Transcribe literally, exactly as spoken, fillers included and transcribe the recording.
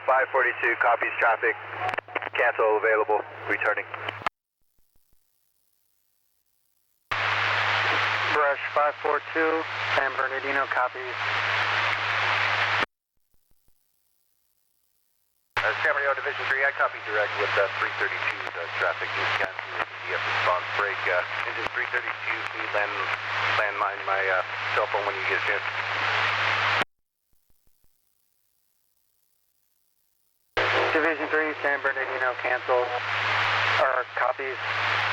five forty-two, copies traffic. Cancel available, returning. Brush five four two, San Bernardino, copies. Uh, San Bernardino Division three, I copy direct with uh, three thirty-two, uh, traffic is canceled with the D F response break. Uh, engine three thirty-two, please land, landmine my uh, cell phone when you get a chance. Division three, San Bernardino, cancel, or copies.